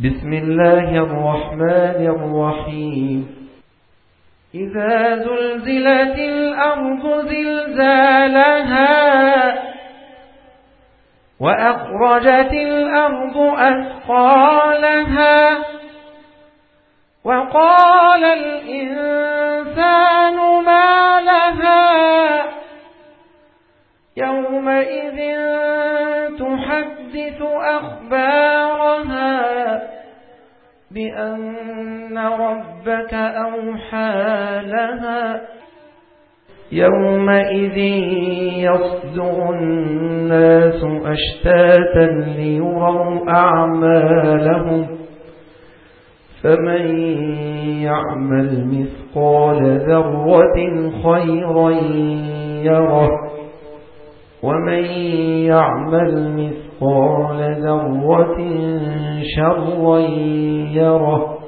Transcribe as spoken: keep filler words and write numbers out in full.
بسم الله الرحمن الرحيم إذا زلزلت الأرض زلزالها وأخرجت الأرض أثقالها وقال الإنسان ما لها يومئذ تحدث أخبارها بأن ربك أوحى لها يومئذ يصدر الناس أشتاتا ليروا أعمالهم فمن يعمل مثقال ذرة خيرا يره ومن يعمل مثقال ذرة شرا يره